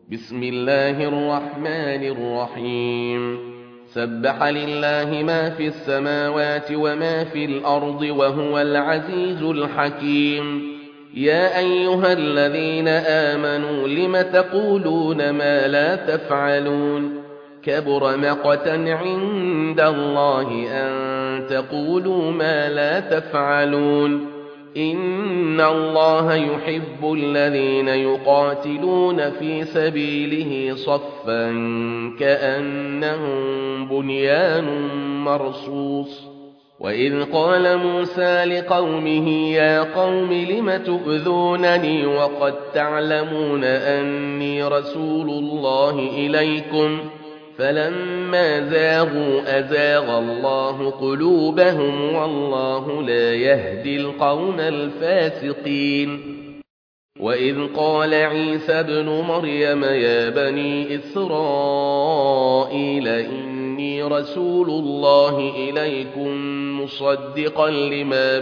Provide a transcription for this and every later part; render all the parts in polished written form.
بسم الله الرحمن الرحيم سبح لله ما في السماوات وما في الأرض وهو العزيز الحكيم يا أيها الذين آمنوا لم تقولون ما لا تفعلون كبر مقتا عند الله أن تقولوا ما لا تفعلون إن الله يحب الذين يقاتلون في سبيله صفا كأنهم بنيان مرصوص وإذ قال موسى لقومه يا قوم لم تؤذونني وقد تعلمون أني رسول الله إليكم فلما زاغوا أزاغ الله قلوبهم والله لا يهدي القوم الفاسقين وإذ قال عيسى ابن مريم يا بني إسرائيل إني رسول الله إليكم مصدقا لما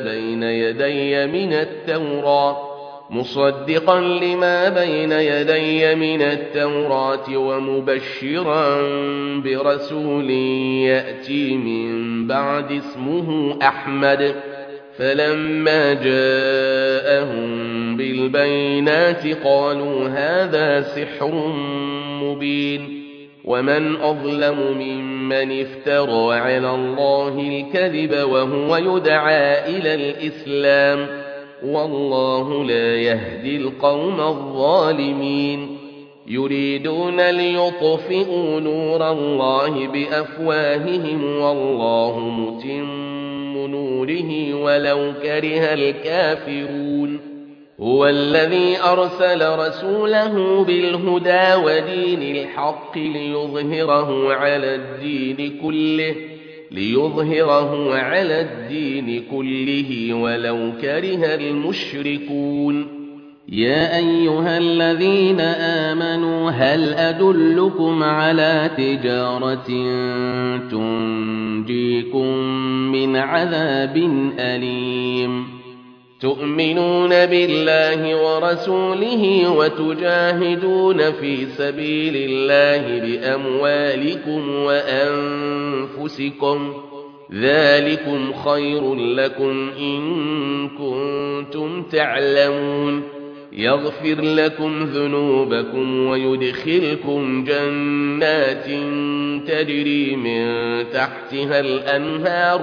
بين يدي من التوراة ومبشرا برسول يأتي من بعد اسمه أحمد فلما جاءهم بالبينات قالوا هذا سحر مبين ومن أظلم ممن افترى على الله الكذب وهو يدعى إلى الإسلام والله لا يهدي القوم الظالمين يريدون ليطفئوا نور الله بأفواههم والله متم نوره ولو كره الكافرون هو الذي أرسل رسوله بالهدى ودين الحق ليظهره على الدين كله ولو كره المشركون يا أيها الذين آمنوا هل أدلكم على تجارة تنجيكم من عذاب أليم تؤمنون بالله ورسوله وتجاهدون في سبيل الله بأموالكم وأنفسكم ذلكم خير لكم إن كنتم تعلمون يغفر لكم ذنوبكم ويدخلكم جنات تجري من تحتها الأنهار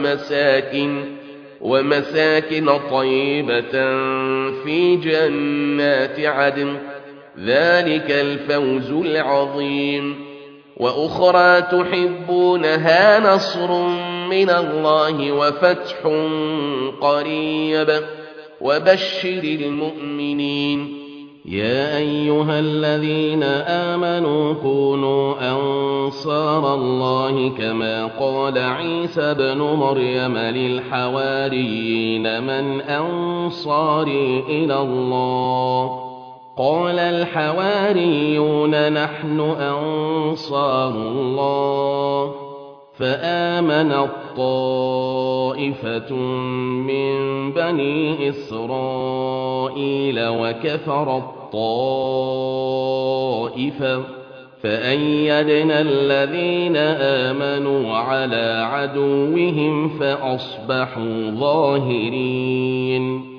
ومساكن طيبة في جنات عدن ذلك الفوز العظيم وأخرى تحبونها نصر من الله وفتح قريب وبشر المؤمنين يا أيها الذين آمنوا كونوا أنصار الله كما قال عيسى ابن مريم للحواريين من أنصاري إلى الله قال الحواريون نحن أنصار الله فآمنت طائفة من بني إسرائيل وكفرت طائفة فأيدنا الذين آمنوا على عدوهم فأصبحوا ظاهرين